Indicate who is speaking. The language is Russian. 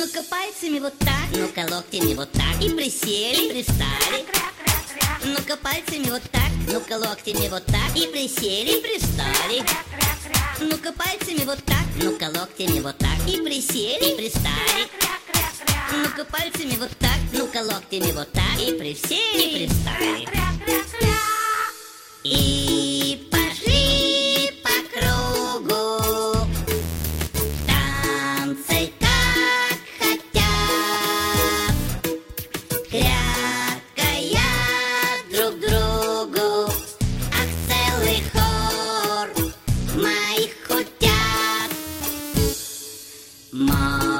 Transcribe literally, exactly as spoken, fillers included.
Speaker 1: Ну-ка пальцами вот так, ну-ка локтями вот так. И присели, и привстали. Ну-ка пальцами вот так, ну-ка локтями вот так. И присели, и привстали. Ну-ка пальцами вот так, ну-ка локтями вот так. И присели, и привстали. Ну-ка пальцами вот так, ну-ка локтями вот так. И присели, и привстали. И пошли по кругу танцы, как хотят, крякая друг другу. Ах, целый хор моих утят.